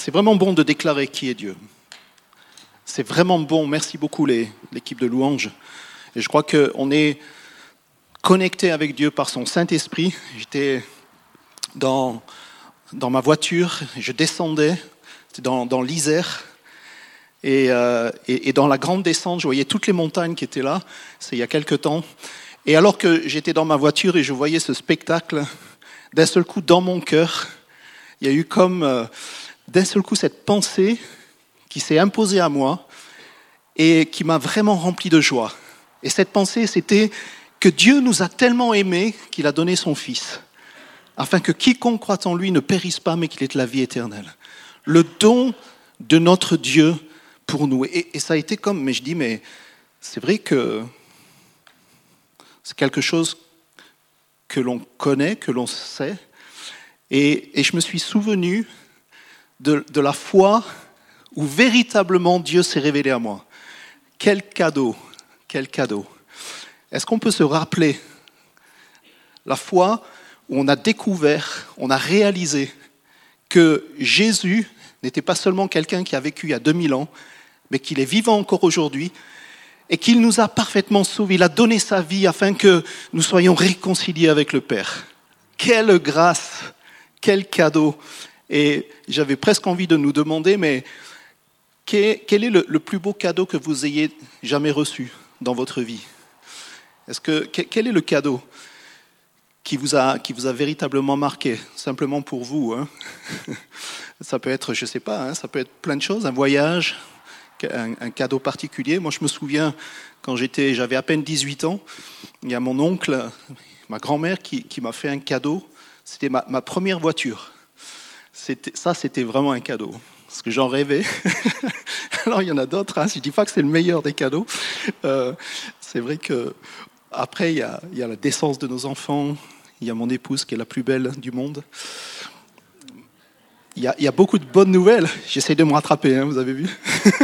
C'est vraiment bon de déclarer qui est Dieu. C'est vraiment bon. Merci beaucoup l'équipe de louanges. Et je crois qu'on est connecté avec Dieu par son Saint-Esprit. J'étais dans ma voiture, je descendais dans l'Isère. Et dans la grande descente, je voyais toutes les montagnes qui étaient là. C'est il y a quelque temps. Et alors que j'étais dans ma voiture et je voyais ce spectacle, d'un seul coup, dans mon cœur, il y a eu comme d'un seul coup cette pensée qui s'est imposée à moi et qui m'a vraiment rempli de joie. Et cette pensée, c'était que Dieu nous a tellement aimés qu'il a donné son Fils, afin que quiconque croit en lui ne périsse pas, mais qu'il ait la vie éternelle. Le don de notre Dieu pour nous. Et ça a été comme, mais je dis, mais c'est vrai que c'est quelque chose que l'on connaît, que l'on sait. Et je me suis souvenu de la fois où véritablement Dieu s'est révélé à moi. Quel cadeau, quel cadeau. Est-ce qu'on peut se rappeler la fois où on a découvert, on a réalisé que Jésus n'était pas seulement quelqu'un qui a vécu il y a 2000 ans, mais qu'il est vivant encore aujourd'hui et qu'il nous a parfaitement sauvés. Il a donné sa vie afin que nous soyons réconciliés avec le Père. Quelle grâce, quel cadeau. Et j'avais presque envie de nous demander, mais quel est le plus beau cadeau que vous ayez jamais reçu dans votre vie ? Quel est le cadeau qui vous a véritablement marqué, simplement pour vous, hein ? Ça peut être, je ne sais pas, hein, ça peut être plein de choses, un voyage, un cadeau particulier. Moi, je me souviens, quand j'avais à peine 18 ans, il y a mon oncle, ma grand-mère qui m'a fait un cadeau. C'était ma première voiture. C'était vraiment un cadeau, parce que j'en rêvais. Alors, il y en a d'autres, hein, je ne dis pas que c'est le meilleur des cadeaux. C'est vrai qu'après, il y a la naissance de nos enfants, il y a mon épouse qui est la plus belle du monde. Il y a beaucoup de bonnes nouvelles. J'essaie de me rattraper, hein, vous avez vu ?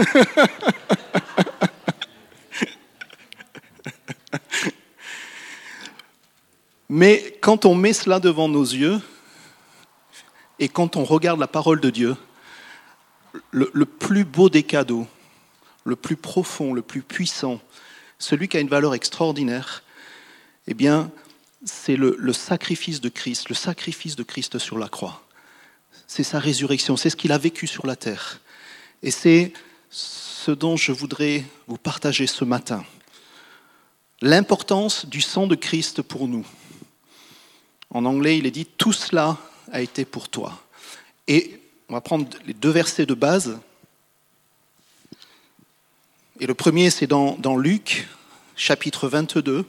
Mais quand on met cela devant nos yeux, et quand on regarde la parole de Dieu, le plus beau des cadeaux, le plus profond, le plus puissant, celui qui a une valeur extraordinaire, eh bien, c'est le sacrifice de Christ sur la croix. C'est sa résurrection, c'est ce qu'il a vécu sur la terre. Et c'est ce dont je voudrais vous partager ce matin. L'importance du sang de Christ pour nous. En anglais, il est dit « Tout cela a été pour toi ». Et on va prendre les deux versets de base. Et le premier, c'est dans Luc, chapitre 22.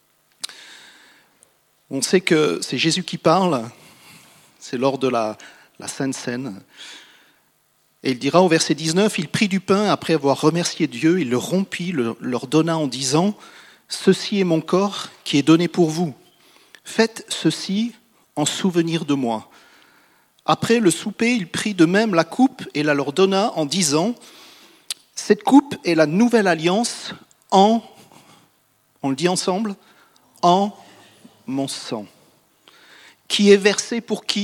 On sait que c'est Jésus qui parle. C'est lors de la Sainte Seine. Et il dira au verset 19, « Il prit du pain, après avoir remercié Dieu, il le rompit, leur donna en disant, « Ceci est mon corps qui est donné pour vous. Faites ceci en souvenir de moi. » Après le souper, il prit de même la coupe et la leur donna en disant, « Cette coupe est la nouvelle alliance on le dit ensemble, en mon sang, qui est versé pour qui ?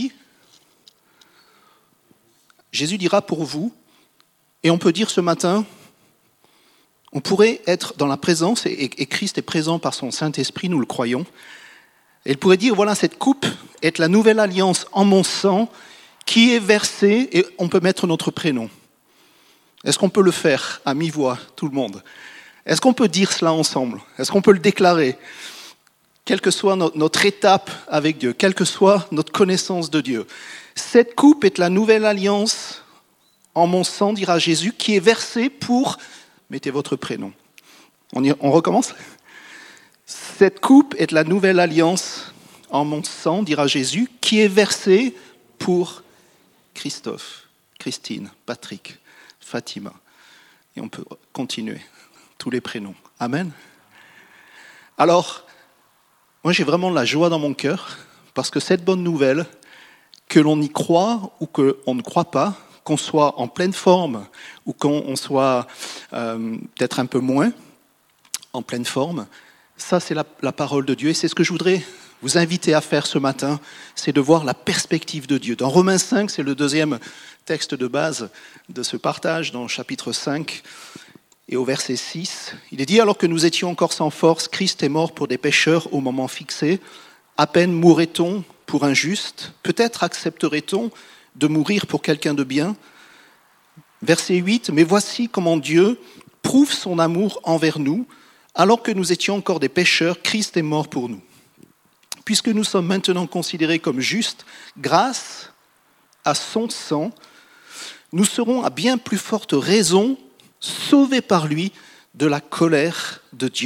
Jésus dira pour vous, et on peut dire ce matin, on pourrait être dans la présence, et Christ est présent par son Saint-Esprit, nous le croyons, et il pourrait dire, voilà, cette coupe est la nouvelle alliance en mon sang, qui est versée, et on peut mettre notre prénom. Est-ce qu'on peut le faire à mi-voix, tout le monde ? Est-ce qu'on peut dire cela ensemble ? Est-ce qu'on peut le déclarer ? Quelle que soit notre étape avec Dieu, quelle que soit notre connaissance de Dieu. Cette coupe est la nouvelle alliance en mon sang, dira Jésus, qui est versée pour... Mettez votre prénom. On recommence ? Cette coupe est la nouvelle alliance en mon sang, dira Jésus, qui est versée pour Christophe, Christine, Patrick, Fatima. Et on peut continuer. Tous les prénoms. Amen. Alors, moi j'ai vraiment la joie dans mon cœur, parce que cette bonne nouvelle, que l'on y croit ou qu'on ne croit pas, qu'on soit en pleine forme ou qu'on soit peut-être un peu moins en pleine forme, ça c'est la parole de Dieu. Et c'est ce que je voudrais vous inviter à faire ce matin, c'est de voir la perspective de Dieu. Dans Romains 5, c'est le deuxième texte de base de ce partage, dans le chapitre 5, et au verset 6, il est dit « Alors que nous étions encore sans force, Christ est mort pour des pécheurs au moment fixé. À peine mourrait-on pour un juste, peut-être accepterait-on de mourir pour quelqu'un de bien. » Verset 8, « Mais voici comment Dieu prouve son amour envers nous. Alors que nous étions encore des pécheurs, Christ est mort pour nous. Puisque nous sommes maintenant considérés comme justes, grâce à son sang, nous serons à bien plus forte raison sauvés par lui de la colère de Dieu. »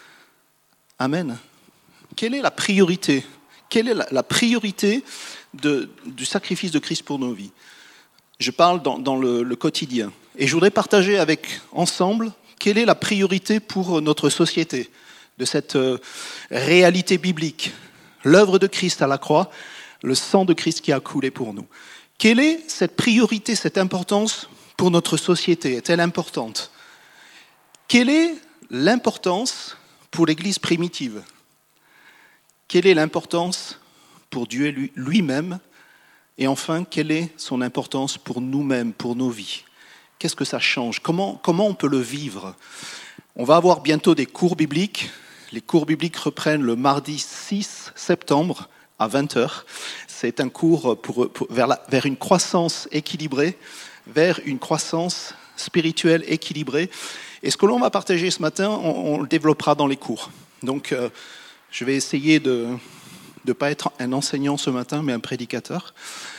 Amen. Quelle est la priorité ? Quelle est la priorité du sacrifice de Christ pour nos vies ? Je parle dans le quotidien. Et je voudrais partager ensemble quelle est la priorité pour notre société de cette réalité biblique. L'œuvre de Christ à la croix, le sang de Christ qui a coulé pour nous. Quelle est cette priorité, cette importance pour notre société ? Est-elle importante ? Quelle est l'importance pour l'Église primitive ? Quelle est l'importance pour Dieu lui-même ? Et enfin, quelle est son importance pour nous-mêmes, pour nos vies ? Qu'est-ce que ça change ? Comment on peut le vivre ? On va avoir bientôt des cours bibliques. Les cours bibliques reprennent le mardi 6 septembre à 20h. C'est un cours vers une croissance équilibrée, vers une croissance spirituelle équilibrée. Et ce que l'on va partager ce matin, on le développera dans les cours. Donc, je vais essayer de ne pas être un enseignant ce matin, mais un prédicateur.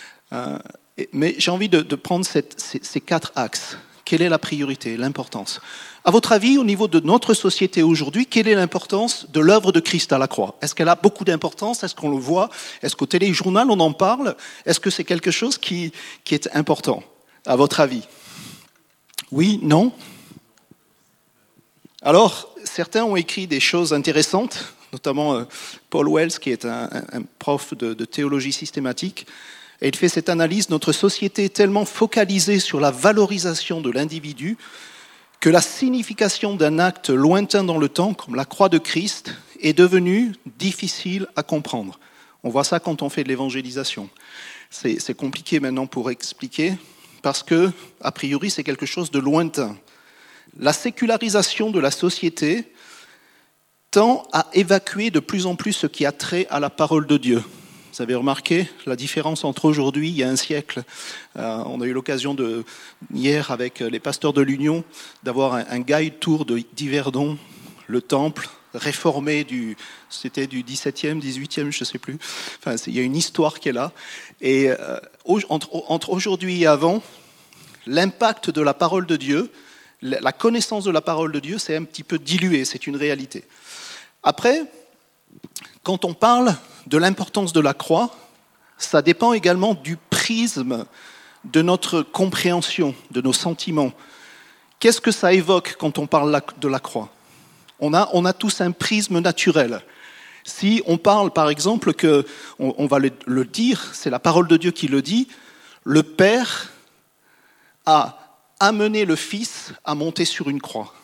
Mais j'ai envie de prendre ces 4 axes. Quelle est la priorité, l'importance ? À votre avis, au niveau de notre société aujourd'hui, quelle est l'importance de l'œuvre de Christ à la croix ? Est-ce qu'elle a beaucoup d'importance ? Est-ce qu'on le voit ? Est-ce qu'au téléjournal, on en parle ? Est-ce que c'est quelque chose qui est important, à votre avis ? Oui ? Non ? Alors, certains ont écrit des choses intéressantes, notamment Paul Wells, qui est un prof de théologie systématique. Et il fait cette analyse, notre société est tellement focalisée sur la valorisation de l'individu que la signification d'un acte lointain dans le temps, comme la croix de Christ, est devenue difficile à comprendre. On voit ça quand on fait de l'évangélisation. C'est compliqué maintenant pour expliquer, parce que, a priori, c'est quelque chose de lointain. La sécularisation de la société tend à évacuer de plus en plus ce qui a trait à la parole de Dieu. Vous avez remarqué la différence entre aujourd'hui, il y a un siècle. On a eu l'occasion hier avec les pasteurs de l'Union d'avoir un guide tour d'Yverdon, le temple réformé c'était du 17e, 18e, je ne sais plus. Enfin, il y a une histoire qui est là. Et entre aujourd'hui et avant, l'impact de la parole de Dieu, la connaissance de la parole de Dieu, c'est un petit peu dilué, c'est une réalité. Après, quand on parle de l'importance de la croix, ça dépend également du prisme de notre compréhension, de nos sentiments. Qu'est-ce que ça évoque quand on parle de la croix ? On a tous un prisme naturel. Si on parle, par exemple, on va le dire, c'est la parole de Dieu qui le dit, le Père a amené le Fils à monter sur une croix.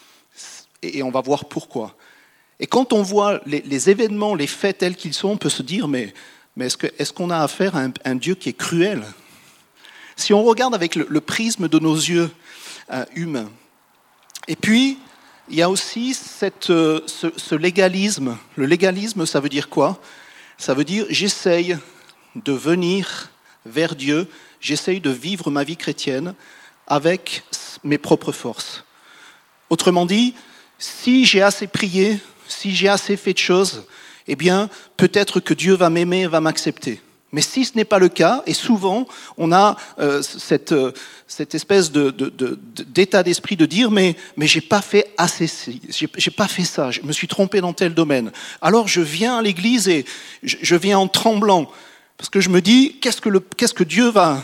Et on va voir pourquoi. Et quand on voit les événements, les faits tels qu'ils sont, on peut se dire, mais est-ce qu'on a affaire à un Dieu qui est cruel ? Si on regarde avec le prisme de nos yeux humains. Et puis, il y a aussi ce légalisme. Le légalisme, ça veut dire quoi ? Ça veut dire, j'essaye de venir vers Dieu, j'essaye de vivre ma vie chrétienne avec mes propres forces. Autrement dit, si j'ai assez prié, si j'ai assez fait de choses, eh bien, peut-être que Dieu va m'aimer et va m'accepter. Mais si ce n'est pas le cas, et souvent, on a cette espèce d'état d'esprit de dire « mais j'ai pas fait assez, j'ai pas fait ça, je me suis trompé dans tel domaine. » Alors je viens à l'église et je viens en tremblant, parce que je me dis « qu'est-ce que Dieu va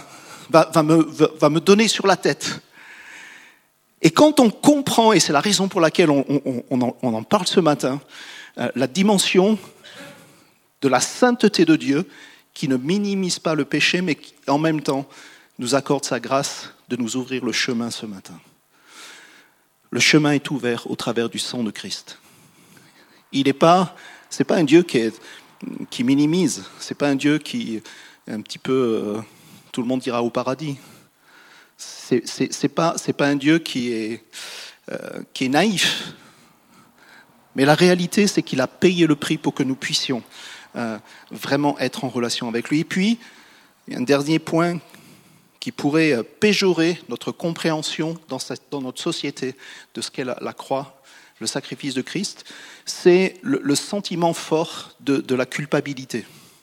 me donner sur la tête ?» Et quand on comprend, et c'est la raison pour laquelle on en parle ce matin, la dimension de la sainteté de Dieu, qui ne minimise pas le péché, mais qui en même temps nous accorde sa grâce de nous ouvrir le chemin ce matin. Le chemin est ouvert au travers du sang de Christ. C'est pas un Dieu qui est qui minimise. Ce n'est pas un Dieu qui est un petit peu... tout le monde ira au paradis. C'est pas un Dieu qui est naïf. Mais la réalité, c'est qu'il a payé le prix pour que nous puissions vraiment être en relation avec lui. Et puis, il y a un dernier point qui pourrait péjorer notre compréhension dans notre société de ce qu'est la croix, le sacrifice de Christ, c'est le sentiment fort de la culpabilité.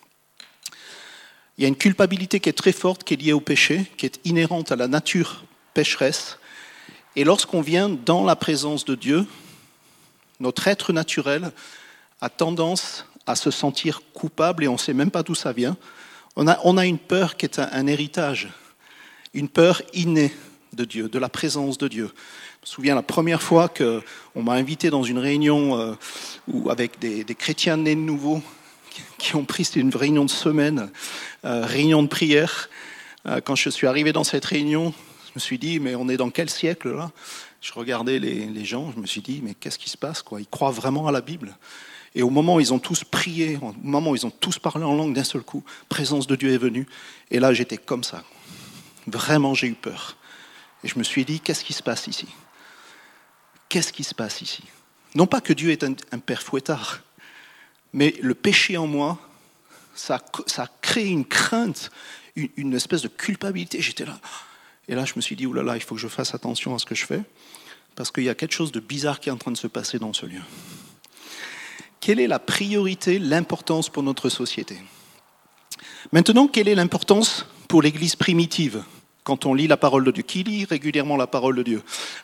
Il y a une culpabilité qui est très forte, qui est liée au péché, qui est inhérente à la nature pécheresse. Et lorsqu'on vient dans la présence de Dieu, notre être naturel a tendance à se sentir coupable et on ne sait même pas d'où ça vient. On a une peur qui est un héritage, une peur innée de Dieu, de la présence de Dieu. Je me souviens la première fois qu'on m'a invité dans une réunion avec des chrétiens nés de nouveau qui ont pris, c'était une réunion de semaine, réunion de prière. Quand je suis arrivé dans cette réunion, je me suis dit, mais on est dans quel siècle là ? Je regardais les gens, je me suis dit, mais qu'est-ce qui se passe quoi ? Ils croient vraiment à la Bible. Et au moment où ils ont tous prié, au moment où ils ont tous parlé en langue d'un seul coup, la présence de Dieu est venue. Et là, j'étais comme ça. Vraiment, j'ai eu peur. Et je me suis dit, qu'est-ce qui se passe ici ? Qu'est-ce qui se passe ici ? Non pas que Dieu est un père fouettard, mais le péché en moi, ça a créé une crainte, une espèce de culpabilité. J'étais là. Et là, je me suis dit, oulala, il faut que je fasse attention à ce que je fais, parce qu'il y a quelque chose de bizarre qui est en train de se passer dans ce lieu. Quelle est la priorité, l'importance pour notre société ? Maintenant, quelle est l'importance pour l'Église primitive ? Quand on lit la parole de Dieu, qui lit régulièrement la parole de Dieu ?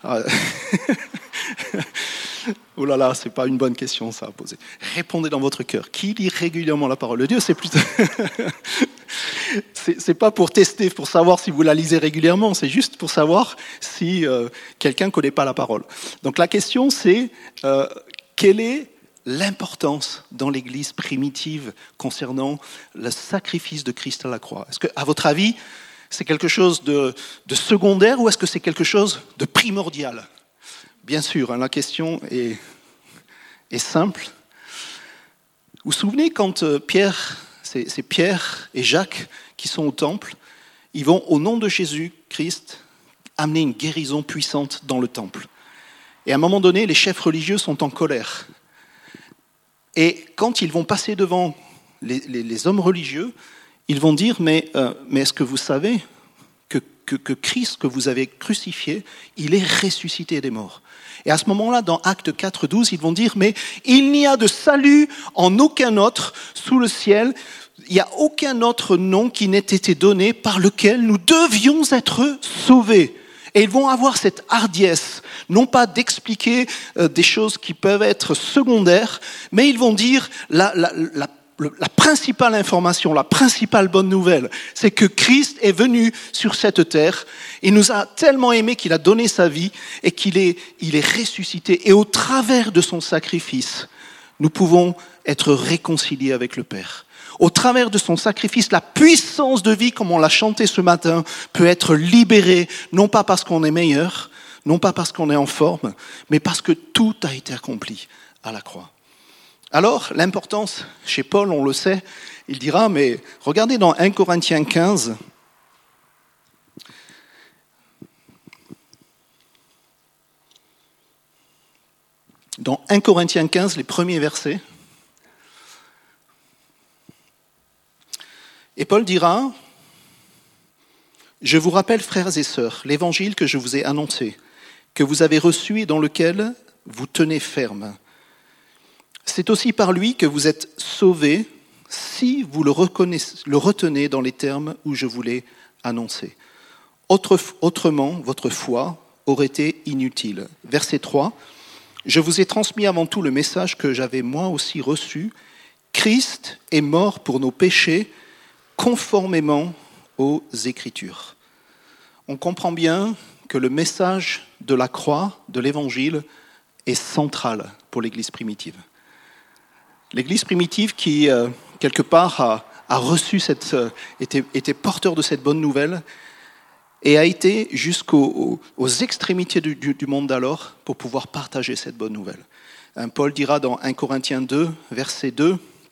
Oh là là, c'est pas une bonne question ça à poser. Répondez dans votre cœur. Qui lit régulièrement la parole de Dieu ? C'est plutôt... c'est pas pour tester, pour savoir si vous la lisez régulièrement, c'est juste pour savoir si quelqu'un ne connaît pas la parole. Donc la question c'est, quelle est l'importance dans l'Église primitive concernant le sacrifice de Christ à la croix ? Est-ce que, à votre avis, c'est quelque chose de secondaire ou est-ce que c'est quelque chose de primordial ? Bien sûr, la question est simple. Vous vous souvenez quand c'est Pierre et Jacques qui sont au temple, ils vont au nom de Jésus-Christ amener une guérison puissante dans le temple. Et à un moment donné, les chefs religieux sont en colère. Et quand ils vont passer devant les hommes religieux, ils vont dire, mais est-ce que vous savez que Christ que vous avez crucifié, il est ressuscité des morts. Et à ce moment-là, dans Actes 4:12, ils vont dire, mais il n'y a de salut en aucun autre sous le ciel, il n'y a aucun autre nom qui n'ait été donné par lequel nous devions être sauvés. Et ils vont avoir cette hardiesse, non pas d'expliquer des choses qui peuvent être secondaires, mais ils vont dire la principale information, la principale bonne nouvelle, c'est que Christ est venu sur cette terre. Il nous a tellement aimés qu'il a donné sa vie et qu'il est ressuscité. Et au travers de son sacrifice, nous pouvons être réconciliés avec le Père. Au travers de son sacrifice, la puissance de vie, comme on l'a chanté ce matin, peut être libérée, non pas parce qu'on est meilleur, non pas parce qu'on est en forme, mais parce que tout a été accompli à la croix. Alors, l'importance, chez Paul, on le sait, il dira, mais regardez dans 1 Corinthiens 15, dans 1 Corinthiens 15, les premiers versets, et Paul dira, « Je vous rappelle, frères et sœurs, l'évangile que je vous ai annoncé, que vous avez reçu et dans lequel vous tenez ferme. C'est aussi par lui que vous êtes sauvés si vous le retenez dans les termes où je vous l'ai annoncé. Autrement, votre foi aurait été inutile. » Verset 3. « Je vous ai transmis avant tout le message que j'avais moi aussi reçu. Christ est mort pour nos péchés conformément aux Écritures. » On comprend bien que le message de la croix, de l'Évangile, est central pour l'Église primitive. L'Église primitive qui, quelque part, a reçu était porteur de cette bonne nouvelle et a été jusqu'aux extrémités du monde d'alors pour pouvoir partager cette bonne nouvelle. Paul dira dans 1 Corinthiens 2, verset 2,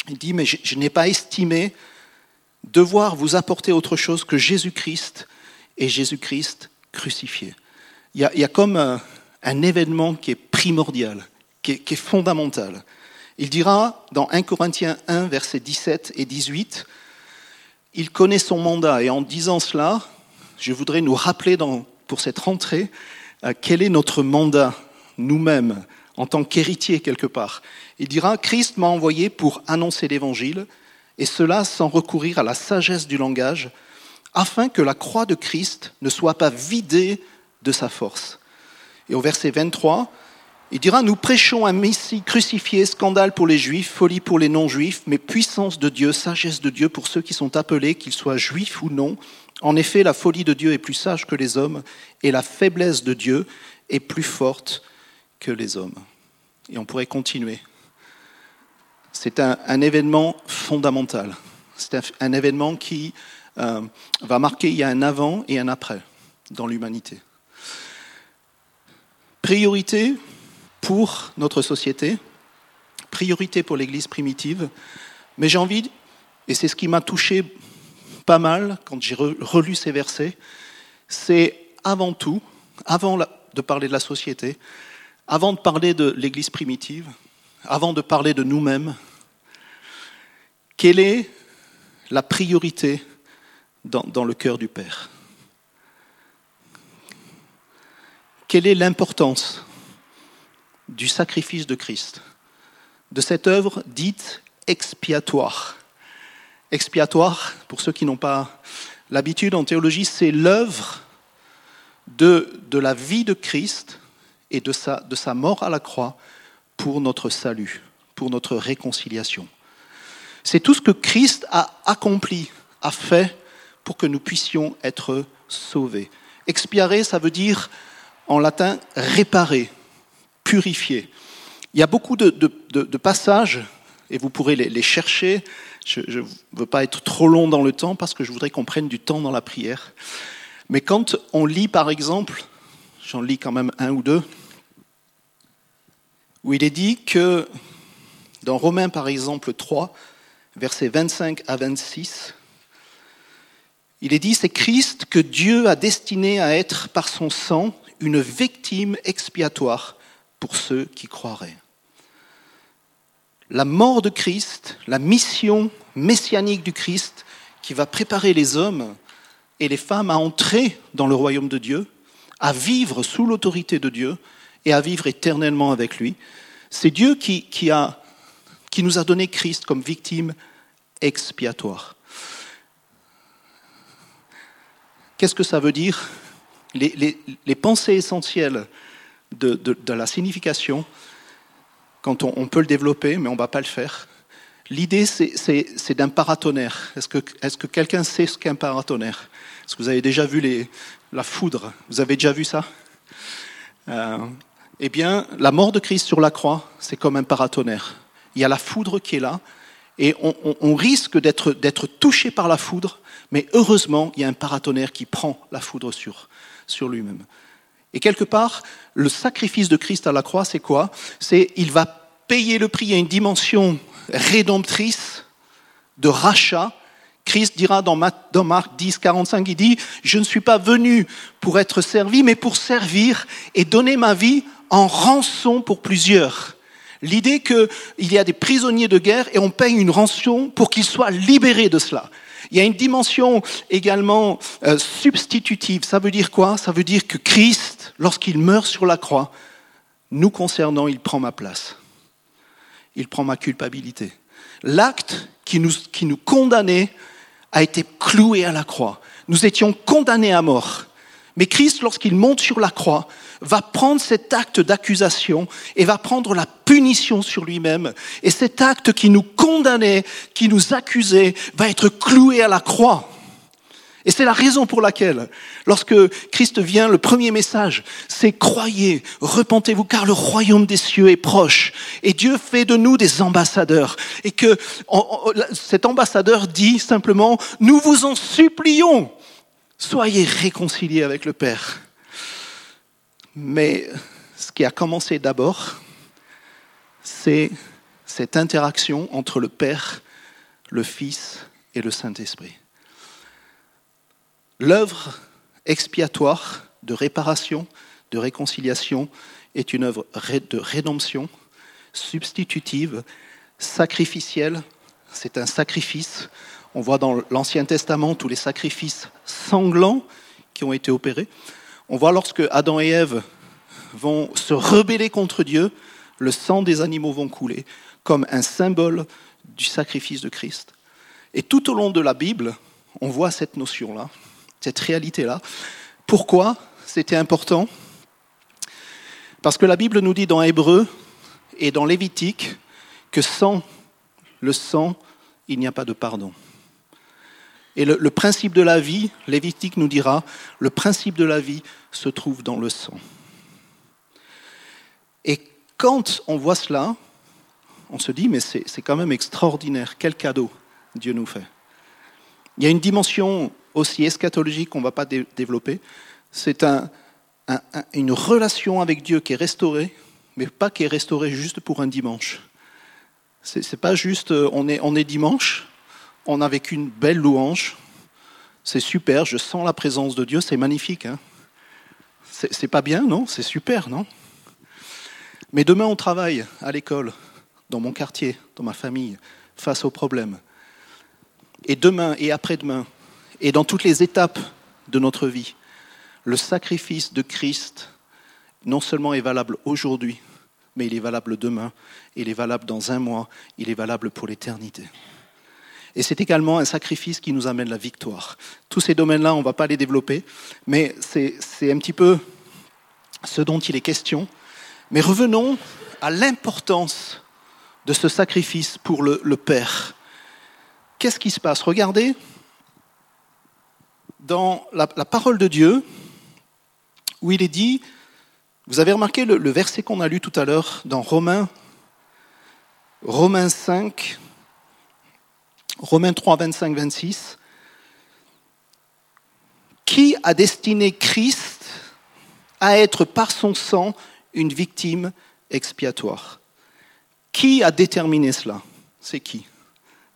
Il dit, mais je n'ai pas estimé devoir vous apporter autre chose que Jésus-Christ et Jésus-Christ crucifié. Il y a comme un événement qui est primordial, qui est fondamental. Il dira dans 1 Corinthiens 1, versets 17 et 18, il connaît son mandat. Et en disant cela, je voudrais nous rappeler pour cette rentrée, quel est notre mandat, nous-mêmes, en tant qu'héritiers quelque part. Il dira, Christ m'a envoyé pour annoncer l'Évangile, et cela sans recourir à la sagesse du langage, afin que la croix de Christ ne soit pas vidée de sa force. Et au verset 23, il dira, nous prêchons un Messie crucifié, scandale pour les Juifs, folie pour les non-Juifs, mais puissance de Dieu, sagesse de Dieu pour ceux qui sont appelés, qu'ils soient juifs ou non. En effet, la folie de Dieu est plus sage que les hommes, et la faiblesse de Dieu est plus forte que les hommes. Et on pourrait continuer. C'est un événement fondamental. C'est un événement qui va marquer, il y a un avant et un après dans l'humanité. Priorité pour notre société, priorité pour l'Église primitive, mais j'ai envie, et c'est ce qui m'a touché pas mal quand j'ai relu ces versets, c'est avant tout, avant de parler de la société, avant de parler de l'Église primitive, avant de parler de nous-mêmes, quelle est la priorité dans le cœur du Père? Quelle est l'importance du sacrifice de Christ, de cette œuvre dite expiatoire? Expiatoire, pour ceux qui n'ont pas l'habitude en théologie, c'est l'œuvre de la vie de Christ et de sa mort à la croix pour notre salut, pour notre réconciliation. C'est tout ce que Christ a accompli, a fait pour que nous puissions être sauvés. Expiare, ça veut dire en latin réparer, purifier. Il y a beaucoup de passages, et vous pourrez les chercher. Je ne veux pas être trop long dans le temps parce que je voudrais qu'on prenne du temps dans la prière. Mais quand on lit par exemple, j'en lis quand même un ou deux, où il est dit que dans Romains par exemple 3, versets 25 à 26, il est dit, c'est Christ que Dieu a destiné à être par son sang une victime expiatoire pour ceux qui croiraient. La mort de Christ, la mission messianique du Christ qui va préparer les hommes et les femmes à entrer dans le royaume de Dieu, à vivre sous l'autorité de Dieu et à vivre éternellement avec lui, c'est Dieu qui nous a donné Christ comme victime expiatoire. Qu'est-ce que ça veut dire ? Les pensées essentielles de la signification, quand on peut le développer, mais on ne va pas le faire. L'idée, c'est d'un paratonnerre. Est-ce que quelqu'un sait ce qu'est un paratonnerre ? Est-ce que vous avez déjà vu la foudre ? Vous avez déjà vu ça ? Eh bien, la mort de Christ sur la croix, c'est comme un paratonnerre. Il y a la foudre qui est là, et on risque d'être touché par la foudre, mais heureusement, il y a un paratonnerre qui prend la foudre sur lui-même. Et quelque part, le sacrifice de Christ à la croix, c'est quoi ? C'est il va payer le prix. Il y a une dimension rédemptrice de rachat. Christ dira dans Marc 10, 45, il dit « Je ne suis pas venu pour être servi, mais pour servir et donner ma vie en rançon pour plusieurs. » L'idée qu'il y a des prisonniers de guerre et on paye une rançon pour qu'ils soient libérés de cela. Il y a une dimension également substitutive. Ça veut dire quoi ? Ça veut dire que Christ, lorsqu'il meurt sur la croix, nous concernant, il prend ma place. Il prend ma culpabilité. L'acte qui nous condamnait a été cloué à la croix. Nous étions condamnés à mort. Mais Christ, lorsqu'il monte sur la croix, va prendre cet acte d'accusation et va prendre la punition sur lui-même. Et cet acte qui nous condamnait, qui nous accusait, va être cloué à la croix. Et c'est la raison pour laquelle, lorsque Christ vient, le premier message, c'est « Croyez, repentez-vous, car le royaume des cieux est proche. » Et Dieu fait de nous des ambassadeurs. Et que cet ambassadeur dit simplement « Nous vous en supplions, soyez réconciliés avec le Père. » Mais ce qui a commencé d'abord, c'est cette interaction entre le Père, le Fils et le Saint-Esprit. L'œuvre expiatoire de réparation, de réconciliation est une œuvre de rédemption, substitutive, sacrificielle. C'est un sacrifice. On voit dans l'Ancien Testament tous les sacrifices sanglants qui ont été opérés. On voit lorsque Adam et Ève vont se rebeller contre Dieu, le sang des animaux vont couler comme un symbole du sacrifice de Christ. Et tout au long de la Bible, on voit cette notion-là, cette réalité-là. Pourquoi c'était important ? Parce que la Bible nous dit dans Hébreux et dans Lévitique que sans le sang, il n'y a pas de pardon. Et le principe de la vie, Lévitique nous dira, le principe de la vie se trouve dans le sang. Et quand on voit cela, on se dit, mais c'est quand même extraordinaire, quel cadeau Dieu nous fait. Il y a une dimension aussi eschatologique qu'on ne va pas développer, c'est une relation avec Dieu qui est restaurée, mais pas qui est restaurée juste pour un dimanche. C'est pas juste, on est dimanche, on a vécu une belle louange, c'est super, je sens la présence de Dieu, c'est magnifique. Hein. C'est pas bien, non ? C'est super, non ? Mais demain, on travaille à l'école, dans mon quartier, dans ma famille, face aux problèmes. Et demain et après-demain, et dans toutes les étapes de notre vie, le sacrifice de Christ, non seulement est valable aujourd'hui, mais il est valable demain, il est valable dans un mois, il est valable pour l'éternité. Et c'est également un sacrifice qui nous amène la victoire. Tous ces domaines-là, on ne va pas les développer, mais c'est un petit peu ce dont il est question. Mais revenons à l'importance de ce sacrifice pour le Père. Qu'est-ce qui se passe ? Regardez, dans la parole de Dieu, où il est dit, vous avez remarqué le verset qu'on a lu tout à l'heure dans Romains 5, Romains 3, 25, 26. Qui a destiné Christ à être par son sang une victime expiatoire ? Qui a déterminé cela ? C'est qui, initialement ?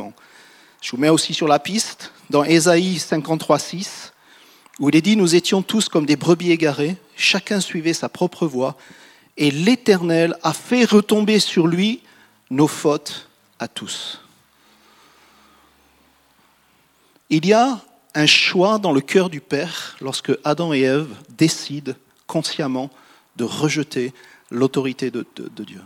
Je vous mets aussi sur la piste, dans Ésaïe 53, 6, où il est dit « Nous étions tous comme des brebis égarées, chacun suivait sa propre voie, et l'Éternel a fait retomber sur lui nos fautes à tous. » Il y a un choix dans le cœur du Père lorsque Adam et Ève décident consciemment de rejeter l'autorité de Dieu.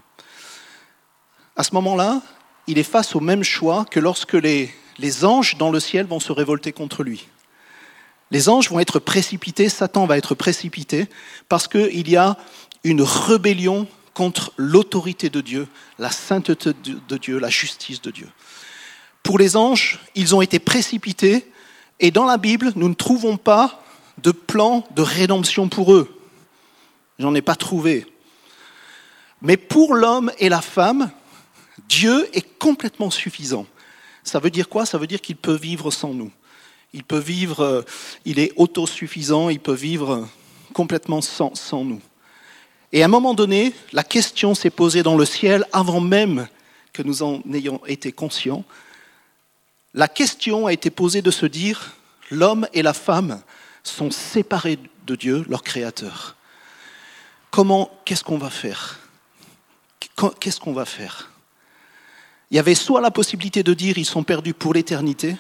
À ce moment-là, il est face au même choix que lorsque les anges dans le ciel vont se révolter contre lui. Les anges vont être précipités, Satan va être précipité, parce qu'il y a une rébellion contre l'autorité de Dieu, la sainteté de Dieu, la justice de Dieu. Pour les anges, ils ont été précipités, et dans la Bible, nous ne trouvons pas de plan de rédemption pour eux. J'en ai pas trouvé. Mais pour l'homme et la femme, Dieu est complètement suffisant. Ça veut dire quoi ? Ça veut dire qu'il peut vivre sans nous. Il peut vivre, il est autosuffisant, il peut vivre complètement sans nous. Et à un moment donné, la question s'est posée dans le ciel avant même que nous en ayons été conscients. La question a été posée de se dire, l'homme et la femme sont séparés de Dieu, leur Créateur. Qu'est-ce qu'on va faire ? Qu'est-ce qu'on va faire ? Il y avait soit la possibilité de dire ils sont perdus pour l'éternité,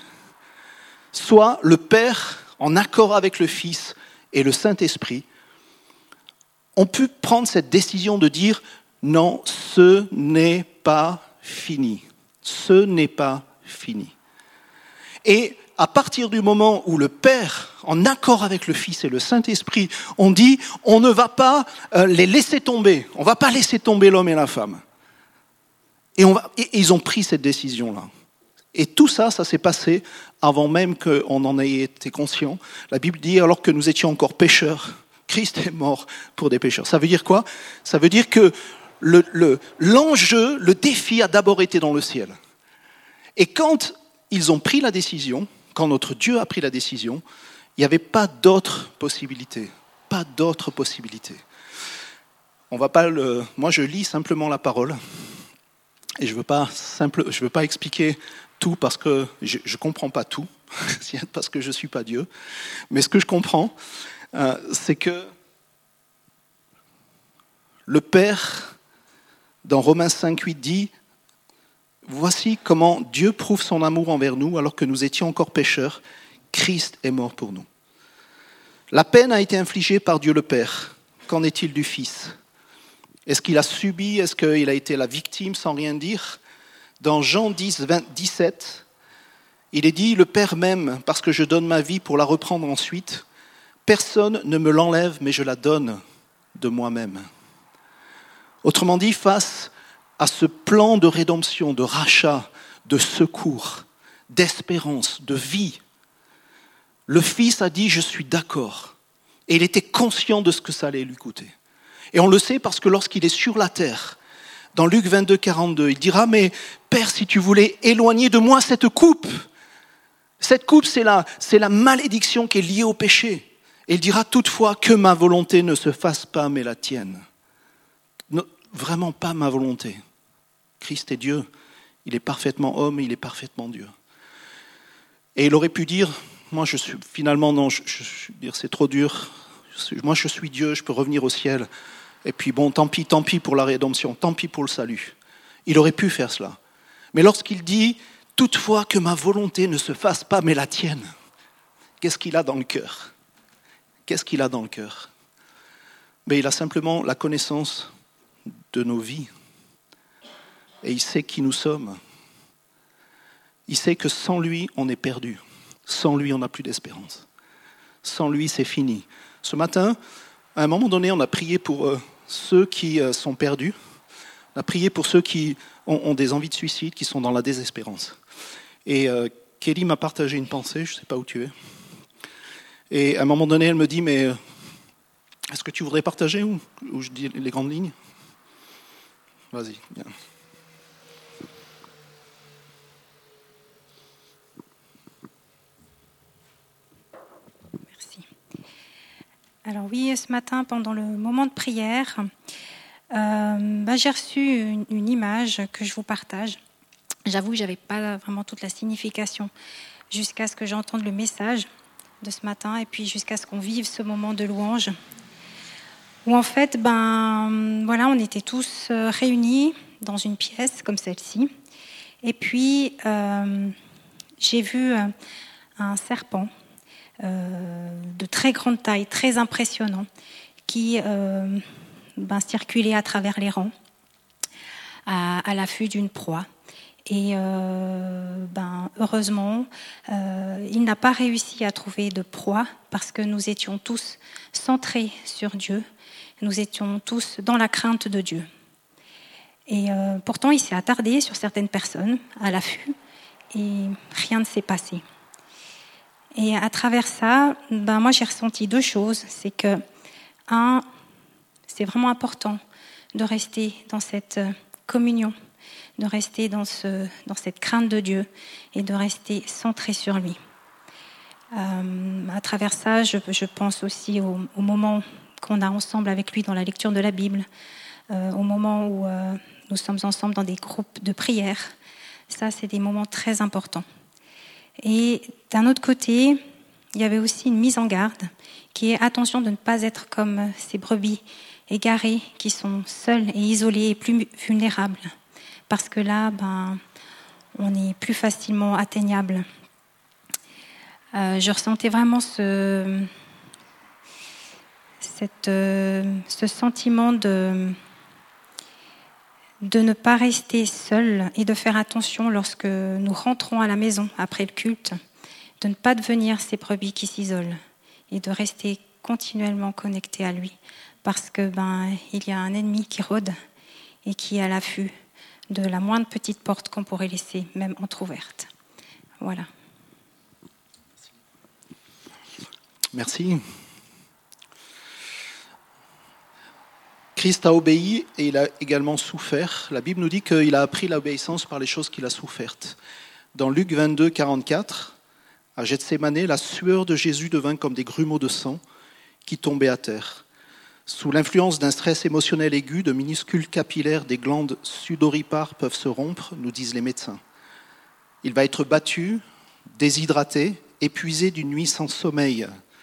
soit le Père, en accord avec le Fils et le Saint-Esprit, ont pu prendre cette décision de dire non, ce n'est pas fini. Ce n'est pas fini. Et à partir du moment où le Père, en accord avec le Fils et le Saint-Esprit, ont dit on ne va pas les laisser tomber, on ne va pas laisser tomber l'homme et la femme. Et ils ont pris cette décision-là. Et tout ça, ça s'est passé avant même qu'on en ait été conscient. La Bible dit, alors que nous étions encore pécheurs, Christ est mort pour des pécheurs. Ça veut dire quoi ? Ça veut dire que l'enjeu, le défi a d'abord été dans le ciel. Et quand ils ont pris la décision, quand notre Dieu a pris la décision, il n'y avait pas d'autre possibilité. Pas d'autre possibilité. On va pas moi, je lis simplement la parole. Et je veux pas expliquer tout parce que je ne comprends pas tout, parce que je ne suis pas Dieu. Mais ce que je comprends, c'est que le Père, dans Romains 5,8 dit « Voici comment Dieu prouve son amour envers nous alors que nous étions encore pécheurs. Christ est mort pour nous. » La peine a été infligée par Dieu le Père. Qu'en est-il du Fils ? Est-ce qu'il a subi ? Est-ce qu'il a été la victime sans rien dire ? Dans Jean 10, 17, il est dit « Le Père m'aime parce que je donne ma vie pour la reprendre ensuite. Personne ne me l'enlève, mais je la donne de moi-même. » Autrement dit, face à ce plan de rédemption, de rachat, de secours, d'espérance, de vie, le Fils a dit « Je suis d'accord ». Et il était conscient de ce que ça allait lui coûter. Et on le sait parce que lorsqu'il est sur la terre, dans Luc 22, 42, il dira « Mais Père, si tu voulais éloigner de moi cette coupe c'est la malédiction qui est liée au péché. » Et il dira toutefois que ma volonté ne se fasse pas, mais la tienne. Non, vraiment pas ma volonté. Christ est Dieu. Il est parfaitement homme, il est parfaitement Dieu. Et il aurait pu dire, moi je suis finalement non, c'est trop dur. Moi je suis Dieu, je peux revenir au ciel. Et puis bon, tant pis pour la rédemption, tant pis pour le salut. Il aurait pu faire cela. Mais lorsqu'il dit, toutefois que ma volonté ne se fasse pas, mais la tienne, qu'est-ce qu'il a dans le cœur ? Qu'est-ce qu'il a dans le cœur ? Mais il a simplement la connaissance de nos vies. Et il sait qui nous sommes. Il sait que sans lui, on est perdu. Sans lui, on n'a plus d'espérance. Sans lui, c'est fini. Ce matin, à un moment donné, on a prié pour ceux qui sont perdus. On a prié pour ceux qui ont des envies de suicide, qui sont dans la désespérance. Et Kelly m'a partagé une pensée, je ne sais pas où tu es. Et à un moment donné, elle me dit, mais est-ce que tu voudrais partager ou je dis les grandes lignes ? Vas-y, viens. Merci. Alors oui, ce matin, pendant le moment de prière, j'ai reçu une image que je vous partage. J'avoue que je n'avais pas vraiment toute la signification jusqu'à ce que j'entende le message de ce matin et puis jusqu'à ce qu'on vive ce moment de louange où en fait, on était tous réunis dans une pièce comme celle-ci et puis j'ai vu un serpent de très grande taille, très impressionnant qui circulait à travers les rangs à l'affût d'une proie. Et heureusement, il n'a pas réussi à trouver de proie parce que nous étions tous centrés sur Dieu. Nous étions tous dans la crainte de Dieu. Et pourtant, il s'est attardé sur certaines personnes à l'affût et rien ne s'est passé. Et à travers ça, moi j'ai ressenti deux choses. C'est que, c'est vraiment important de rester dans cette communion, de rester dans cette crainte de Dieu et de rester centré sur lui. À travers ça, je pense aussi au moment qu'on a ensemble avec lui dans la lecture de la Bible, au moment où nous sommes ensemble dans des groupes de prière. Ça, c'est des moments très importants. Et d'un autre côté, il y avait aussi une mise en garde qui est attention de ne pas être comme ces brebis égarées qui sont seules et isolées et plus vulnérables. Parce que là, on est plus facilement atteignable. Je ressentais vraiment ce sentiment de ne pas rester seul et de faire attention lorsque nous rentrons à la maison après le culte, de ne pas devenir ces brebis qui s'isolent et de rester continuellement connectés à lui. Parce que il y a un ennemi qui rôde et qui est à l'affût de la moindre petite porte qu'on pourrait laisser, même entrouverte. Voilà. Merci. Christ a obéi et il a également souffert. La Bible nous dit qu'il a appris l'obéissance par les choses qu'il a souffertes. Dans Luc 22, 44, à Gethsémané, la sueur de Jésus devint comme des grumeaux de sang qui tombaient à terre. Sous l'influence d'un stress émotionnel aigu, de minuscules capillaires des glandes sudoripares peuvent se rompre, nous disent les médecins. Il va être battu, déshydraté, épuisé d'une nuit sans sommeil.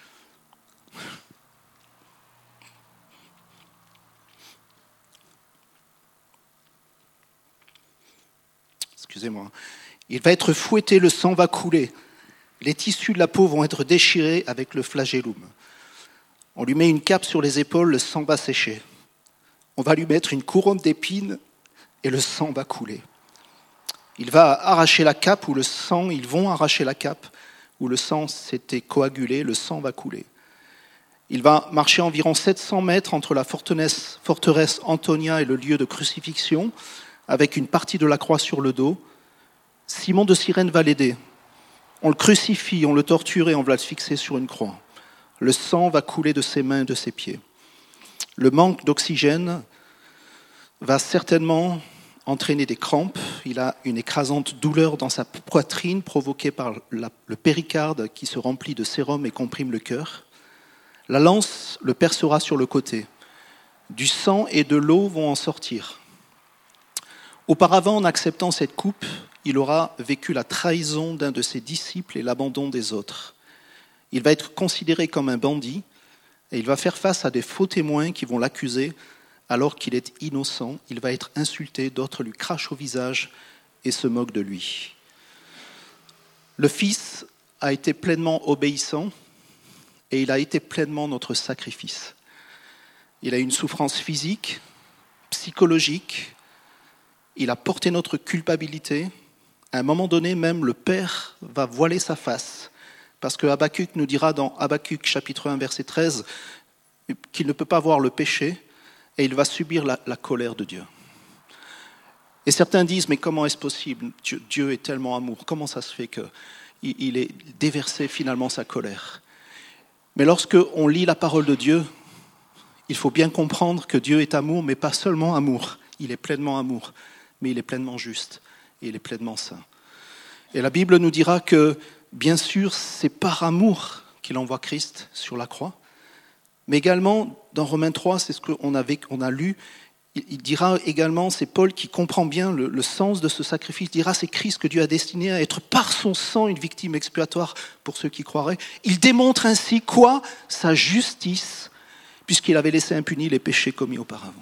Excusez-moi. Il va être fouetté, le sang va couler. Les tissus de la peau vont être déchirés avec le flagellum. On lui met une cape sur les épaules, le sang va sécher. On va lui mettre une couronne d'épines et le sang va couler. Il va arracher la cape ils vont arracher la cape où le sang s'était coagulé, le sang va couler. Il va marcher environ 700 mètres entre la forteresse Antonia et le lieu de crucifixion, avec une partie de la croix sur le dos. Simon de Cyrène va l'aider. On le crucifie, on le torture et on va le fixer sur une croix. Le sang va couler de ses mains et de ses pieds. Le manque d'oxygène va certainement entraîner des crampes. Il a une écrasante douleur dans sa poitrine provoquée par le péricarde qui se remplit de sérum et comprime le cœur. La lance le percera sur le côté. Du sang et de l'eau vont en sortir. Auparavant, en acceptant cette coupe, il aura vécu la trahison d'un de ses disciples et l'abandon des autres. Il va être considéré comme un bandit et il va faire face à des faux témoins qui vont l'accuser alors qu'il est innocent. Il va être insulté, d'autres lui crachent au visage et se moquent de lui. Le Fils a été pleinement obéissant et il a été pleinement notre sacrifice. Il a eu une souffrance physique, psychologique, il a porté notre culpabilité. À un moment donné, même le Père va voiler sa face. Parce que Habakkuk nous dira dans Habakkuk chapitre 1, verset 13, qu'il ne peut pas voir le péché et il va subir la colère de Dieu. Et certains disent, mais comment est-ce possible ? Dieu est tellement amour, comment ça se fait qu'il ait déversé finalement sa colère ? Mais lorsque on lit la parole de Dieu, il faut bien comprendre que Dieu est amour, mais pas seulement amour. Il est pleinement amour, mais il est pleinement juste et il est pleinement saint. Et la Bible nous dira que, bien sûr, c'est par amour qu'il envoie Christ sur la croix, mais également, dans Romains 3, c'est ce qu'on a lu, il dira également, c'est Paul qui comprend bien le sens de ce sacrifice, il dira c'est Christ que Dieu a destiné à être par son sang une victime expiatoire pour ceux qui croiraient. Il démontre ainsi quoi ? Sa justice, puisqu'il avait laissé impunis les péchés commis auparavant.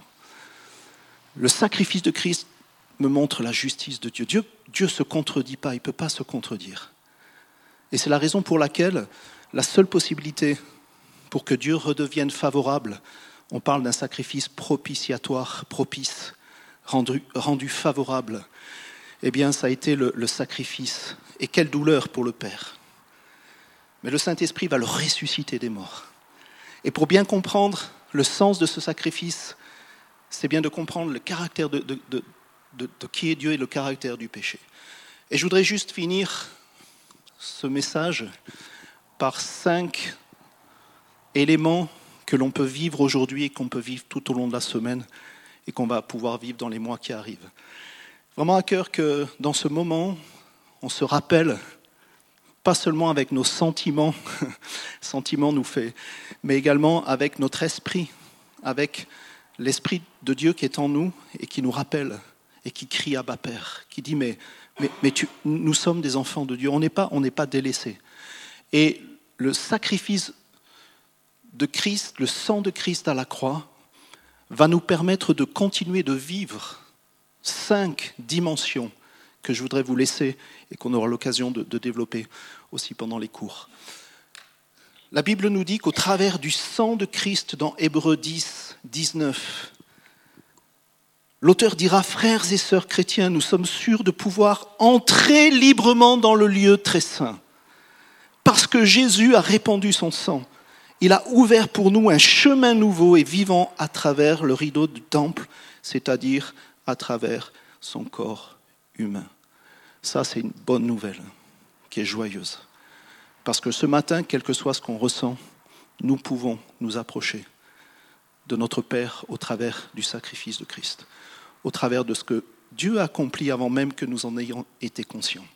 Le sacrifice de Christ me montre la justice de Dieu. Dieu ne se contredit pas, il ne peut pas se contredire. Et c'est la raison pour laquelle la seule possibilité pour que Dieu redevienne favorable, on parle d'un sacrifice propitiatoire, propice, rendu favorable, eh bien ça a été le sacrifice. Et quelle douleur pour le Père. Mais le Saint-Esprit va le ressusciter des morts. Et pour bien comprendre le sens de ce sacrifice, c'est bien de comprendre le caractère de qui est Dieu et le caractère du péché. Et je voudrais juste finir ce message par 5 éléments que l'on peut vivre aujourd'hui et qu'on peut vivre tout au long de la semaine et qu'on va pouvoir vivre dans les mois qui arrivent. Vraiment à cœur que dans ce moment, on se rappelle, pas seulement avec nos sentiments, sentiments nous fait, mais également avec notre esprit, avec l'Esprit de Dieu qui est en nous et qui nous rappelle et qui crie Abba Père, qui dit mais nous sommes des enfants de Dieu, on n'est pas délaissés. Et le sacrifice de Christ, le sang de Christ à la croix, va nous permettre de continuer de vivre 5 dimensions que je voudrais vous laisser et qu'on aura l'occasion de développer aussi pendant les cours. La Bible nous dit qu'au travers du sang de Christ dans Hébreux 10, 19, l'auteur dira « Frères et sœurs chrétiens, nous sommes sûrs de pouvoir entrer librement dans le lieu très saint. Parce que Jésus a répandu son sang, il a ouvert pour nous un chemin nouveau et vivant à travers le rideau du temple, c'est-à-dire à travers son corps humain. » Ça, c'est une bonne nouvelle qui est joyeuse. Parce que ce matin, quel que soit ce qu'on ressent, nous pouvons nous approcher de notre Père au travers du sacrifice de Christ, au travers de ce que Dieu a accompli avant même que nous en ayons été conscients.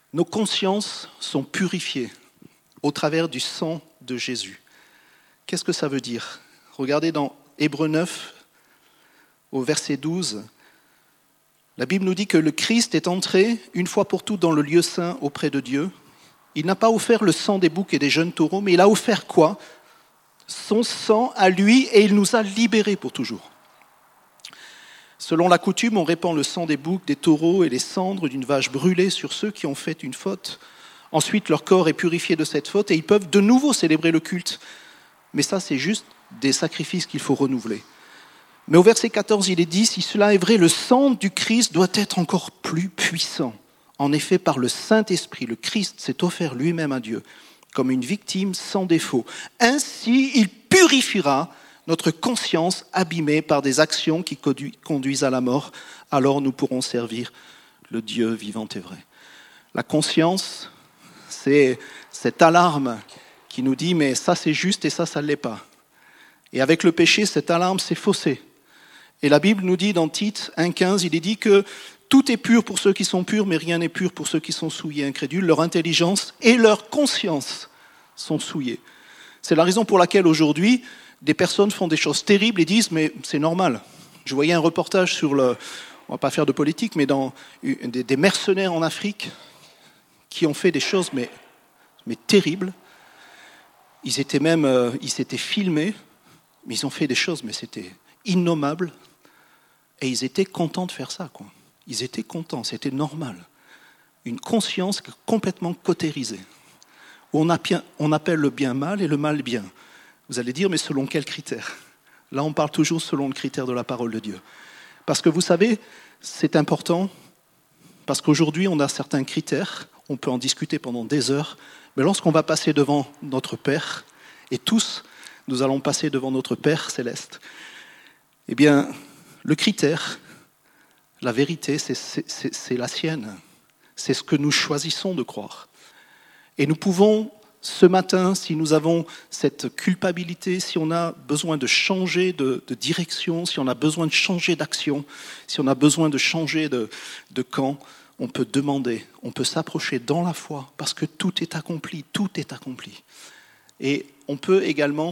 Nos consciences sont purifiées au travers du sang de Jésus. Qu'est-ce que ça veut dire ? Regardez dans Hébreux 9, au verset 12. La Bible nous dit que le Christ est entré une fois pour toutes dans le lieu saint auprès de Dieu. Il n'a pas offert le sang des boucs et des jeunes taureaux, mais il a offert quoi ? Son sang à lui, et il nous a libérés pour toujours. Selon la coutume, on répand le sang des boucs, des taureaux et les cendres d'une vache brûlée sur ceux qui ont fait une faute. Ensuite, leur corps est purifié de cette faute et ils peuvent de nouveau célébrer le culte. Mais ça, c'est juste des sacrifices qu'il faut renouveler. Mais au verset 14, il est dit, si cela est vrai, le sang du Christ doit être encore plus puissant. En effet, par le Saint-Esprit, le Christ s'est offert lui-même à Dieu comme une victime sans défaut. Ainsi, il purifiera notre conscience abîmée par des actions qui conduisent à la mort. Alors nous pourrons servir le Dieu vivant et vrai. La conscience, c'est cette alarme qui nous dit « mais ça c'est juste et ça ne l'est pas ». Et avec le péché, cette alarme s'est faussée. Et la Bible nous dit dans Tite 1,15, il est dit que tout est pur pour ceux qui sont purs, mais rien n'est pur pour ceux qui sont souillés, incrédules. Leur intelligence et leur conscience sont souillées. C'est la raison pour laquelle aujourd'hui, des personnes font des choses terribles et disent « mais c'est normal ». Je voyais un reportage sur on ne va pas faire de politique, mais dans des mercenaires en Afrique qui ont fait des choses mais terribles. Ils s'étaient filmés, mais ils ont fait des choses, mais c'était innommable. Et ils étaient contents de faire ça, quoi. Ils étaient contents, c'était normal. Une conscience complètement cautérisée, où on appelle le bien mal et le mal bien. Vous allez dire, mais selon quels critères ? Là, on parle toujours selon le critère de la parole de Dieu. Parce que vous savez, c'est important, parce qu'aujourd'hui, on a certains critères, on peut en discuter pendant des heures, mais lorsqu'on va passer devant notre Père, et tous, nous allons passer devant notre Père céleste, eh bien, le critère, la vérité, c'est la sienne. C'est ce que nous choisissons de croire. Et nous pouvons, ce matin, si nous avons cette culpabilité, si on a besoin de changer de direction, si on a besoin de changer d'action, si on a besoin de changer de camp, on peut demander, on peut s'approcher dans la foi, parce que tout est accompli, tout est accompli. Et on peut également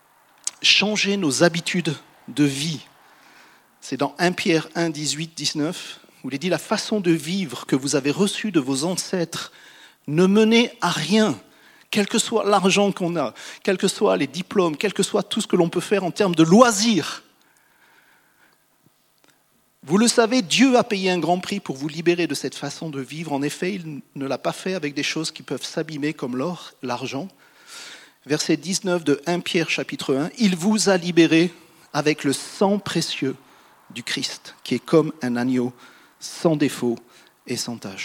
changer nos habitudes de vie. C'est dans 1 Pierre 1, 18, 19, où il est dit « La façon de vivre que vous avez reçue de vos ancêtres ne menez à rien, quel que soit l'argent qu'on a, quels que soient les diplômes, quel que soit tout ce que l'on peut faire en termes de loisirs. Vous le savez, Dieu a payé un grand prix pour vous libérer de cette façon de vivre. En effet, il ne l'a pas fait avec des choses qui peuvent s'abîmer comme l'or, l'argent. » Verset 19 de 1 Pierre chapitre 1, « Il vous a libéré avec le sang précieux du Christ, qui est comme un agneau sans défaut et sans tache. »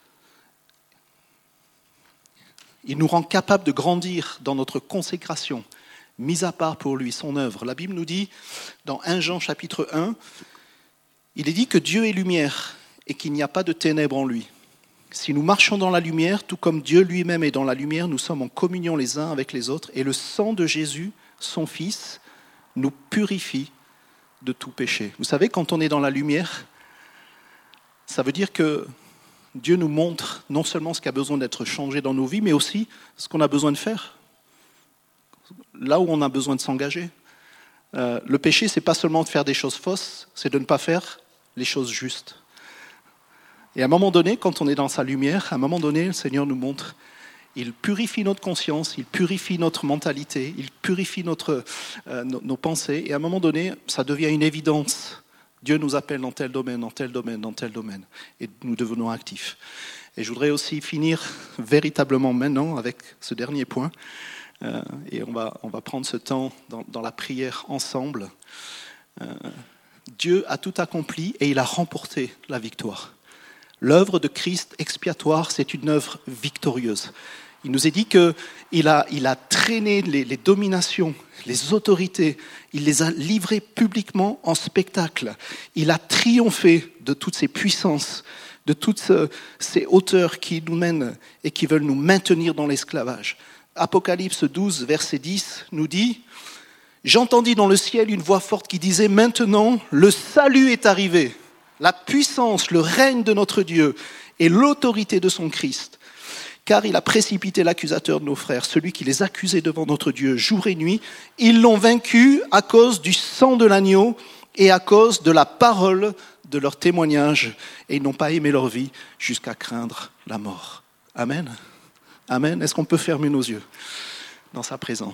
Il nous rend capables de grandir dans notre consécration, mise à part pour lui, son œuvre. La Bible nous dit, dans 1 Jean chapitre 1, il est dit que Dieu est lumière et qu'il n'y a pas de ténèbres en lui. Si nous marchons dans la lumière, tout comme Dieu lui-même est dans la lumière, nous sommes en communion les uns avec les autres, et le sang de Jésus, son Fils, nous purifie de tout péché. Vous savez, quand on est dans la lumière, ça veut dire que Dieu nous montre non seulement ce qui a besoin d'être changé dans nos vies, mais aussi ce qu'on a besoin de faire, là où on a besoin de s'engager. Le péché, c'est pas seulement de faire des choses fausses, c'est de ne pas faire les choses justes. Et à un moment donné, quand on est dans sa lumière, à un moment donné, le Seigneur nous montre, il purifie notre conscience, il purifie notre mentalité, il purifie nos pensées, et à un moment donné, ça devient une évidence. Dieu nous appelle dans tel domaine, dans tel domaine, dans tel domaine, et nous devenons actifs. Et je voudrais aussi finir véritablement maintenant avec ce dernier point, et on va prendre ce temps dans la prière ensemble. Dieu a tout accompli et il a remporté la victoire. L'œuvre de Christ expiatoire, c'est une œuvre victorieuse. Il nous est dit qu'il a traîné les dominations, les autorités, il les a livrées publiquement en spectacle. Il a triomphé de toutes ces puissances, de toutes ces hauteurs qui nous mènent et qui veulent nous maintenir dans l'esclavage. Apocalypse 12, verset 10 nous dit « J'entendis dans le ciel une voix forte qui disait « Maintenant, le salut est arrivé. La puissance, le règne de notre Dieu et l'autorité de son Christ. Car il a précipité l'accusateur de nos frères, celui qui les accusait devant notre Dieu jour et nuit. Ils l'ont vaincu à cause du sang de l'agneau et à cause de la parole de leur témoignage. Et ils n'ont pas aimé leur vie jusqu'à craindre la mort. Amen. Amen. Est-ce qu'on peut fermer nos yeux dans sa présence ?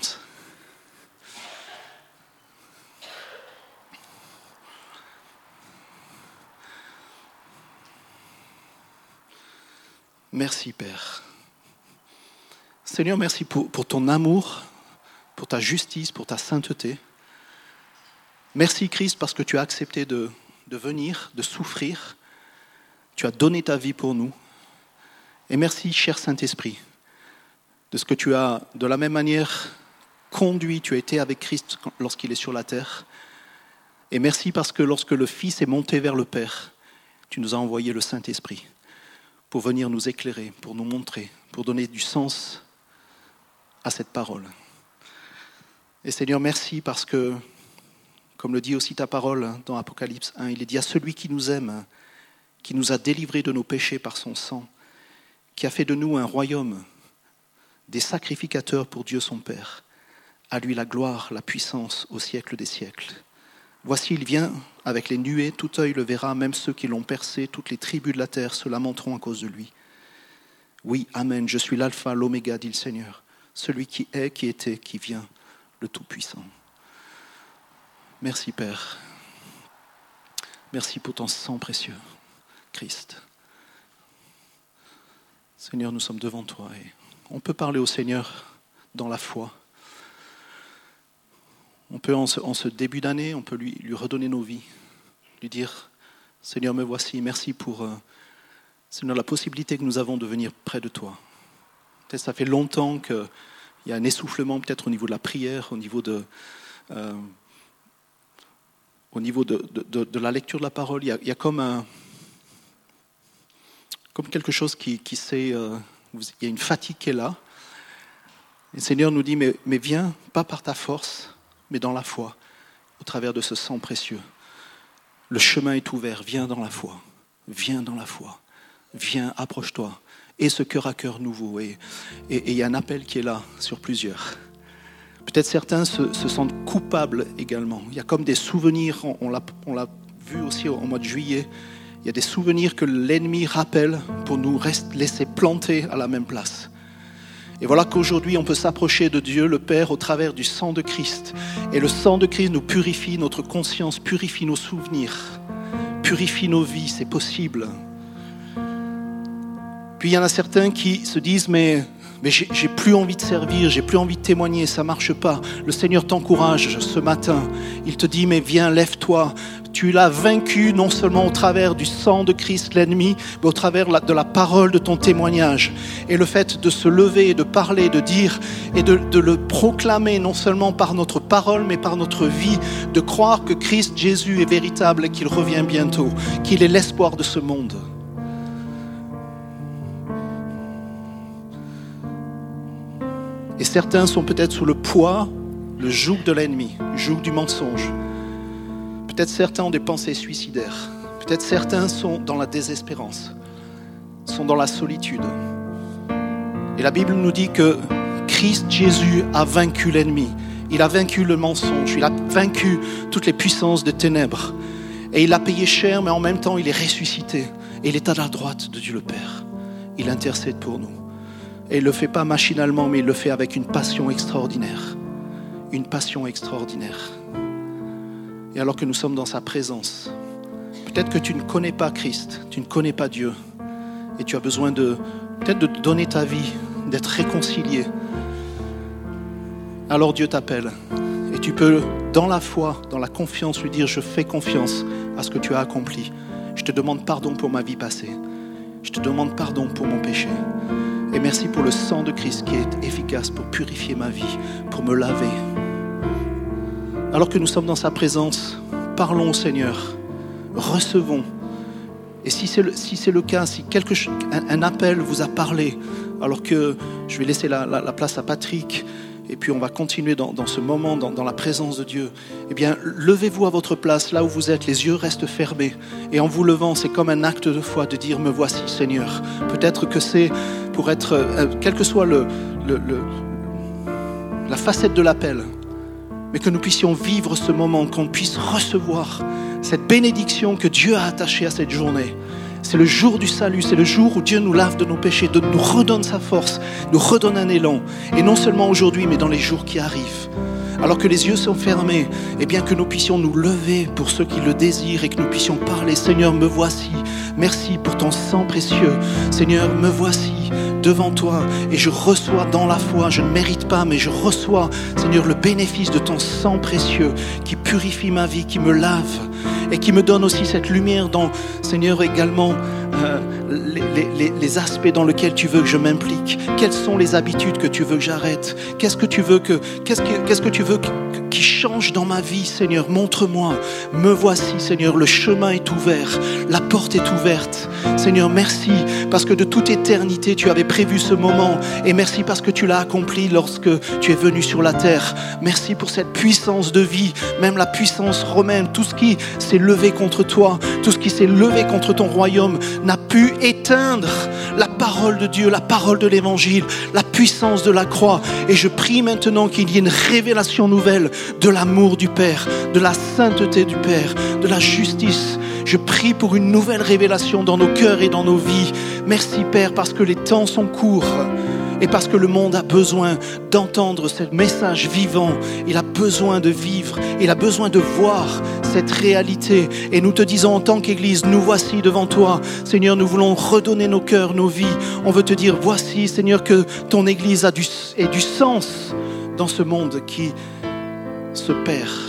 Merci Père. Seigneur, merci pour ton amour, pour ta justice, pour ta sainteté. Merci Christ parce que tu as accepté de venir, de souffrir. Tu as donné ta vie pour nous. Et merci, cher Saint-Esprit, de ce que tu as, de la même manière, conduit. Tu as été avec Christ lorsqu'il est sur la terre. Et merci parce que lorsque le Fils est monté vers le Père, tu nous as envoyé le Saint-Esprit pour venir nous éclairer, pour nous montrer, pour donner du sens à cette parole. Et Seigneur, merci parce que, comme le dit aussi ta parole dans Apocalypse 1, il est dit à celui qui nous aime, qui nous a délivrés de nos péchés par son sang, qui a fait de nous un royaume, des sacrificateurs pour Dieu son Père. À lui la gloire, la puissance au siècle des siècles. Voici, il vient avec les nuées, tout œil le verra, même ceux qui l'ont percé, toutes les tribus de la terre se lamenteront à cause de lui. Oui, amen, je suis l'alpha, l'oméga, dit le Seigneur, celui qui est, qui était, qui vient, le Tout-Puissant. Merci Père. Merci pour ton sang précieux, Christ. Seigneur, nous sommes devant toi et on peut parler au Seigneur dans la foi. On peut, en ce début d'année, on peut lui redonner nos vies, lui dire, Seigneur, me voici, merci pour Seigneur, la possibilité que nous avons de venir près de toi. Peut-être ça fait longtemps qu'il y a un essoufflement, peut-être au niveau de la prière, au niveau de la lecture de la parole. Il y a comme quelque chose qui s'est... il y a une fatigue qui est là. Et le Seigneur nous dit, mais viens, pas par ta force, mais dans la foi, au travers de ce sang précieux. Le chemin est ouvert, viens dans la foi, viens dans la foi, viens, approche-toi. Et ce cœur à cœur nouveau. Et il y a un appel qui est là sur plusieurs. Peut-être certains se sentent coupables également. Il y a comme des souvenirs, on l'a vu aussi au mois de juillet, il y a des souvenirs que l'ennemi rappelle pour nous laisser planter à la même place. Et voilà qu'aujourd'hui, on peut s'approcher de Dieu, le Père, au travers du sang de Christ. Et le sang de Christ nous purifie notre conscience, purifie nos souvenirs, purifie nos vies, c'est possible. Puis il y en a certains qui se disent, mais j'ai plus envie de servir, j'ai plus envie de témoigner, ça marche pas. Le Seigneur t'encourage ce matin. Il te dit, mais viens, lève-toi. Tu l'as vaincu non seulement au travers du sang de Christ, l'ennemi, mais au travers de la parole de ton témoignage. Et le fait de se lever, de parler, de dire et de le proclamer non seulement par notre parole, mais par notre vie, de croire que Christ Jésus est véritable et qu'il revient bientôt, qu'il est l'espoir de ce monde. Et certains sont peut-être sous le poids, le joug de l'ennemi, le joug du mensonge. Peut-être certains ont des pensées suicidaires. Peut-être certains sont dans la désespérance, sont dans la solitude. Et la Bible nous dit que Christ Jésus a vaincu l'ennemi. Il a vaincu le mensonge. Il a vaincu toutes les puissances des ténèbres. Et il a payé cher, mais en même temps, il est ressuscité. Et il est à la droite de Dieu le Père. Il intercède pour nous. Et il ne le fait pas machinalement, mais il le fait avec une passion extraordinaire. Une passion extraordinaire. Et alors que nous sommes dans sa présence, peut-être que tu ne connais pas Christ, tu ne connais pas Dieu, et tu as besoin peut-être de donner ta vie, d'être réconcilié. Alors Dieu t'appelle, et tu peux, dans la foi, dans la confiance, lui dire, je fais confiance à ce que tu as accompli. Je te demande pardon pour ma vie passée. Je te demande pardon pour mon péché. Et merci pour le sang de Christ qui est efficace pour purifier ma vie, pour me laver. Alors que nous sommes dans sa présence, parlons au Seigneur, recevons. Et si c'est le cas, si un appel vous a parlé, alors que je vais laisser la place à Patrick et puis on va continuer dans ce moment, dans la présence de Dieu. Eh bien, levez-vous à votre place, là où vous êtes, les yeux restent fermés. Et en vous levant, c'est comme un acte de foi de dire « Me voici, Seigneur ». Peut-être que c'est pour être, quelle que soit la facette de l'appel, mais que nous puissions vivre ce moment, qu'on puisse recevoir cette bénédiction que Dieu a attachée à cette journée. C'est le jour du salut, c'est le jour où Dieu nous lave de nos péchés, nous redonne sa force, nous redonne un élan. Et non seulement aujourd'hui, mais dans les jours qui arrivent. Alors que les yeux sont fermés, eh bien que nous puissions nous lever pour ceux qui le désirent et que nous puissions parler. Seigneur, me voici. Merci pour ton sang précieux. Seigneur, me voici devant toi et je reçois dans la foi, je ne mérite pas, mais je reçois, Seigneur, le bénéfice de ton sang précieux qui purifie ma vie, qui me lave et qui me donne aussi cette lumière dans, Seigneur, également les aspects dans lesquels tu veux que je m'implique. Quelles sont les habitudes que tu veux que j'arrête? Qu'est-ce que tu veux qui change dans ma vie, Seigneur? Montre-moi. Me voici, Seigneur. Le chemin est ouvert. La porte est ouverte. Seigneur, merci parce que de toute éternité, tu avais prévu ce moment. Et merci parce que tu l'as accompli lorsque tu es venu sur la terre. Merci pour cette puissance de vie, même la puissance romaine. Tout ce qui s'est levé contre toi, tout ce qui s'est levé contre ton royaume n'a pu éteindre la parole de Dieu, la parole de l'évangile, la puissance de la croix. Et je prie maintenant qu'il y ait une révélation nouvelle de l'amour du Père, de la sainteté du Père, de la justice. Je prie pour une nouvelle révélation dans nos cœurs et dans nos vies. Merci Père, parce que les temps sont courts et parce que le monde a besoin d'entendre ce message vivant. Il a besoin de vivre, il a besoin de voir cette réalité. Et nous te disons en tant qu'Église, nous voici devant toi. Seigneur, nous voulons redonner nos cœurs, nos vies. On veut te dire, voici Seigneur, que ton Église ait du sens dans ce monde qui se perd.